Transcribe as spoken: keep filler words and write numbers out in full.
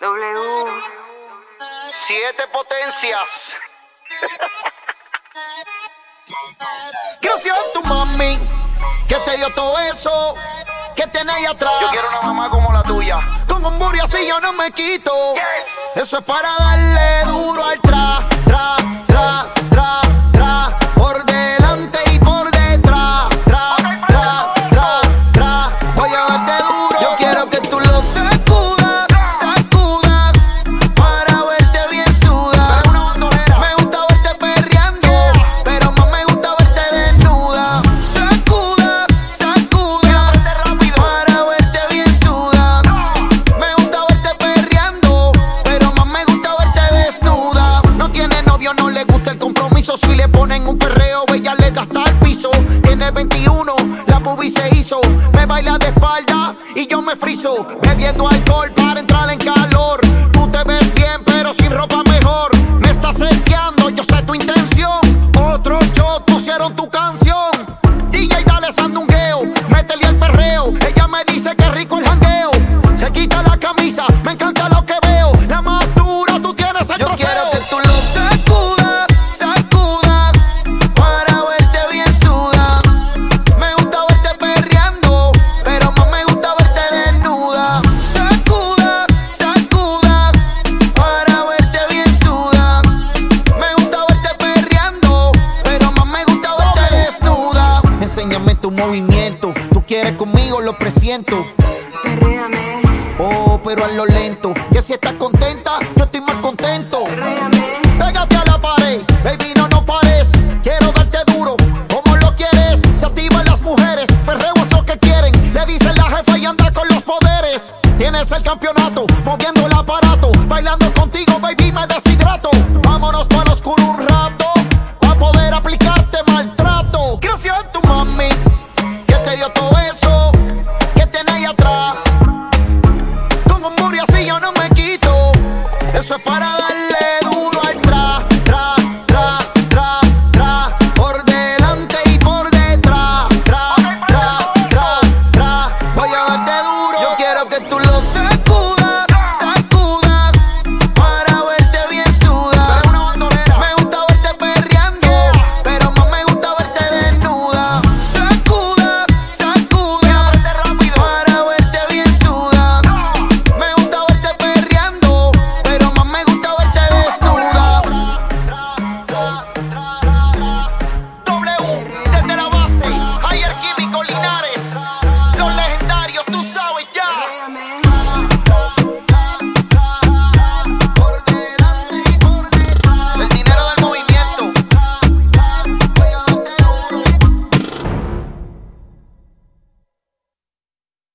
W. Siete potencias. Gracias a tu mami, que te dio todo eso, que tiene ahí atrás. Yo quiero una mamá como la tuya. Con un booty así yo no me quito. Yes. Eso es para darle duro al tra, tra, tra, tra, tra. Por delante y por detrás. Tra, tra, tra, tra. Voy a darte duro. Yo quiero que tú lo sacudas, sacudas, para verte bien suda. Me gusta verte perreando, pero más me gusta verte desnuda. Sacuda, sacuda, para verte bien suda. Me gusta verte perreando, pero más me gusta verte desnuda. No tiene novio, no le gusta el compromiso. Si le ponen un perreo, ella le da hasta el piso. Tiene veintiuno, la pubi se hizo. Me baila de espalda y yo me friso. Bebiendo alcohol para entrar en calor. Tú te ves bien, pero sin ropa mejor. Me estás seteando, yo sé tu intención. Otros shots pusieron tu canción. D J dale sandungueo, métele el perreo. Ella me dice que rico el jangueo. Se quita la camisa, me encanta lo que veo. La más dura, tú tienes el yo trofeo. Yo quiero que tú lo sacudas, sacudas, para verte bien suda. Me gusta verte perreando, pero más me gusta verte desnuda. Sacuda, sacuda, para verte bien suda. Me gusta verte perreando, pero más me gusta verte desnuda. Enséñame tu movimiento, tú quieres conmigo, lo presiento. Perréame, Oh, pero a lo lento, que si estás contenta, yo estoy más contento. perréame. Pégate a la pared, baby, no no pares. Quiero darte duro, como lo quieres. Se activan las mujeres, perreo eso que quieren. Le dice la jefa y anda con los poderes. Tienes el campeonato, moviendo el aparato. Bailando contigo, baby, me deshidrato. Vámonos para lo oscuro un rato, pa' poder aplicarte maltrato. Gracias a tu mami, que te dio todo eso, que tiene ahí atrás. Con un booty así yo no me quito. Eso es para darle duro al tra, tra, tra, tra, tra. Por delante y por detrás. Tra, tra, tra, tra. Voy a darte duro. Yo quiero que tú